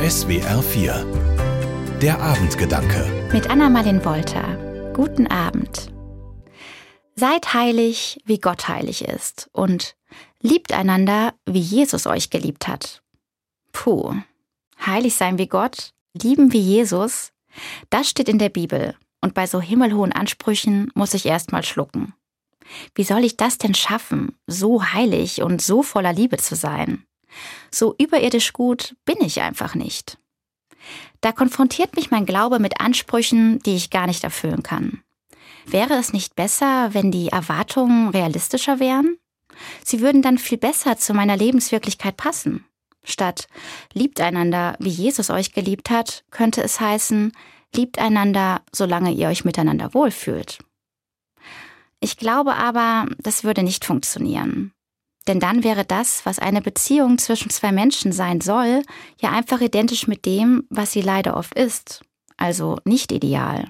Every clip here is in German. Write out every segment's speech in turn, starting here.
SWR 4 Der Abendgedanke Mit Anna-Marleen Wolter. Guten Abend. Seid heilig, wie Gott heilig ist, und liebt einander, wie Jesus euch geliebt hat. Puh, heilig sein wie Gott, lieben wie Jesus, das steht in der Bibel, und bei so himmelhohen Ansprüchen muss ich erst mal schlucken. Wie soll ich das denn schaffen, so heilig und so voller Liebe zu sein? So überirdisch gut bin ich einfach nicht. Da konfrontiert mich mein Glaube mit Ansprüchen, die ich gar nicht erfüllen kann. Wäre es nicht besser, wenn die Erwartungen realistischer wären? Sie würden dann viel besser zu meiner Lebenswirklichkeit passen. Statt liebt einander, wie Jesus euch geliebt hat, könnte es heißen, liebt einander, solange ihr euch miteinander wohlfühlt. Ich glaube aber, das würde nicht funktionieren. Denn dann wäre das, was eine Beziehung zwischen zwei Menschen sein soll, ja einfach identisch mit dem, was sie leider oft ist, also nicht ideal.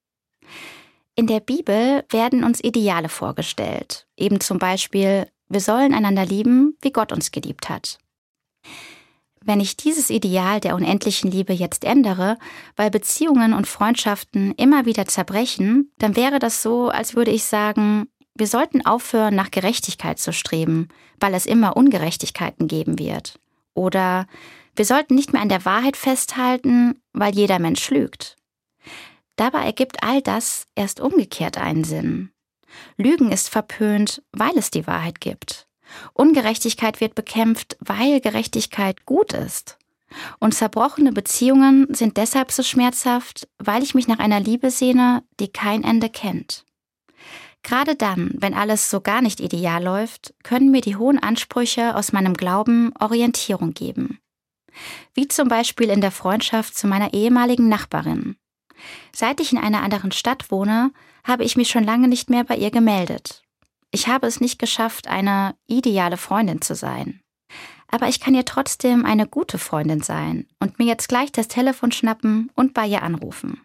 In der Bibel werden uns Ideale vorgestellt, eben zum Beispiel, wir sollen einander lieben, wie Gott uns geliebt hat. Wenn ich dieses Ideal der unendlichen Liebe jetzt ändere, weil Beziehungen und Freundschaften immer wieder zerbrechen, dann wäre das so, als würde ich sagen, wir sollten aufhören, nach Gerechtigkeit zu streben, weil es immer Ungerechtigkeiten geben wird. Oder wir sollten nicht mehr an der Wahrheit festhalten, weil jeder Mensch lügt. Dabei ergibt all das erst umgekehrt einen Sinn. Lügen ist verpönt, weil es die Wahrheit gibt. Ungerechtigkeit wird bekämpft, weil Gerechtigkeit gut ist. Und zerbrochene Beziehungen sind deshalb so schmerzhaft, weil ich mich nach einer Liebe sehne, die kein Ende kennt. Gerade dann, wenn alles so gar nicht ideal läuft, können mir die hohen Ansprüche aus meinem Glauben Orientierung geben. Wie zum Beispiel in der Freundschaft zu meiner ehemaligen Nachbarin. Seit ich in einer anderen Stadt wohne, habe ich mich schon lange nicht mehr bei ihr gemeldet. Ich habe es nicht geschafft, eine ideale Freundin zu sein. Aber ich kann ihr trotzdem eine gute Freundin sein und mir jetzt gleich das Telefon schnappen und bei ihr anrufen.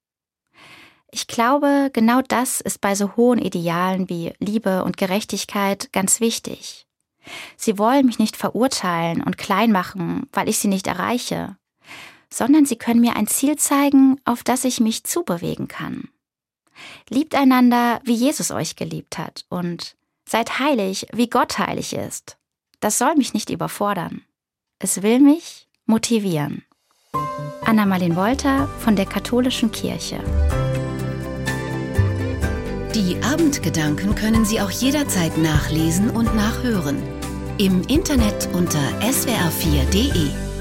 Ich glaube, genau das ist bei so hohen Idealen wie Liebe und Gerechtigkeit ganz wichtig. Sie wollen mich nicht verurteilen und klein machen, weil ich sie nicht erreiche, sondern sie können mir ein Ziel zeigen, auf das ich mich zubewegen kann. Liebt einander, wie Jesus euch geliebt hat, und seid heilig, wie Gott heilig ist. Das soll mich nicht überfordern. Es will mich motivieren. Anna-Marleen Wolter von der Katholischen Kirche. Die Abendgedanken können Sie auch jederzeit nachlesen und nachhören. Im Internet unter swr4.de.